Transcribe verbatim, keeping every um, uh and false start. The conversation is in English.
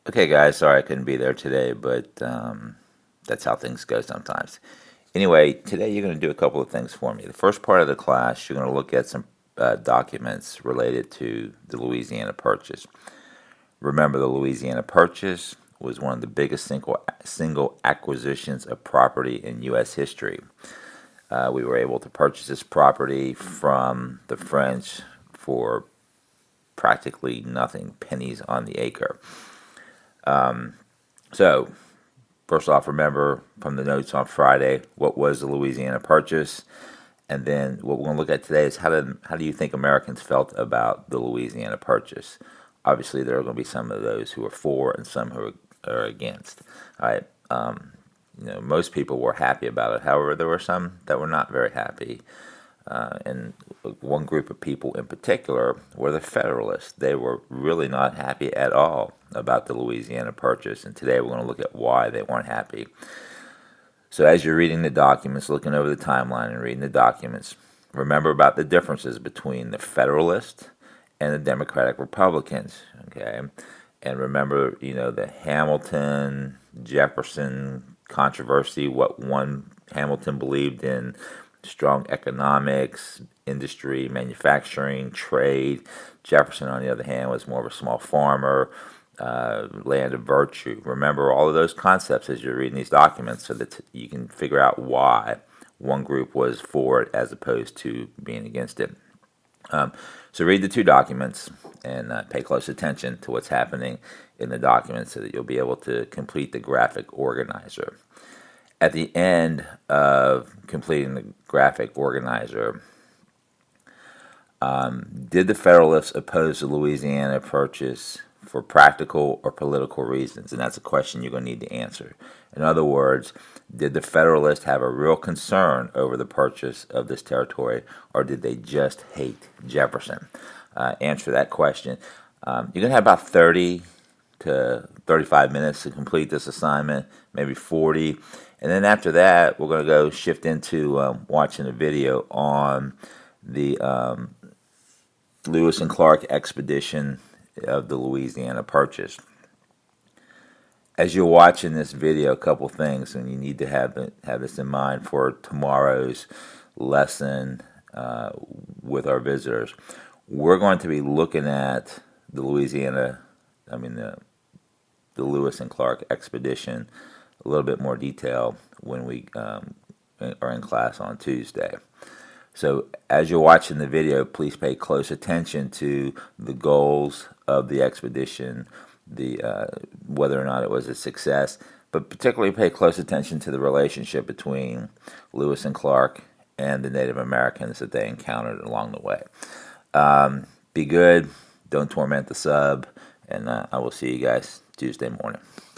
Okay, guys, sorry I couldn't be there today, but um, that's how things go sometimes. Anyway, today you're going to do a couple of things for me. The first part of the class, you're going to look at some uh, documents related to the Louisiana Purchase. Remember, the Louisiana Purchase was one of the biggest single single acquisitions of property in U S history. Uh, we were able to purchase this property from the French for practically nothing, pennies on the acre. Um, so, first off, remember from the notes on Friday, what was the Louisiana Purchase? And then what we're going to look at today is how do, how do you think Americans felt about the Louisiana Purchase? Obviously, there are going to be some of those who are for and some who are, are against. All right. Um, you know, most people were happy about it. However, there were some that were not very happy. Uh, and one group of people in particular were the Federalists. They were really not happy at all about the Louisiana Purchase, and today we're going to look at why they weren't happy. So as you're reading the documents, looking over the timeline and reading the documents, remember about the differences between the Federalists and the Democratic Republicans, okay? And remember, you know, the Hamilton-Jefferson controversy, what one Hamilton believed in strong economics, industry, manufacturing, trade. Jefferson, on the other hand, was more of a small farmer, uh, land of virtue. Remember all of those concepts as you're reading these documents so that you can figure out why one group was for it as opposed to being against it. Um, so read the two documents and uh, pay close attention to what's happening in the documents so that you'll be able to complete the graphic organizer. At the end of completing the graphic organizer, um, did the Federalists oppose the Louisiana Purchase for practical or political reasons? And that's a question you're going to need to answer. In other words, did the Federalists have a real concern over the purchase of this territory, or did they just hate Jefferson? Uh, answer that question. Um, you're going to have about thirty to thirty-five minutes to complete this assignment, maybe forty. And then after that, we're going to go shift into um, watching a video on the um, Lewis and Clark expedition of the Louisiana Purchase. As you're watching this video, a couple things, and you need to have have this in mind for tomorrow's lesson uh, with our visitors. We're going to be looking at the Louisiana, I mean the the Lewis and Clark expedition, a little bit more detail when we um, are in class on Tuesday. So as you're watching the video, please pay close attention to the goals of the expedition, the uh, whether or not it was a success, but particularly pay close attention to the relationship between Lewis and Clark and the Native Americans that they encountered along the way. Um, be good, don't torment the sub, and uh, I will see you guys Tuesday morning.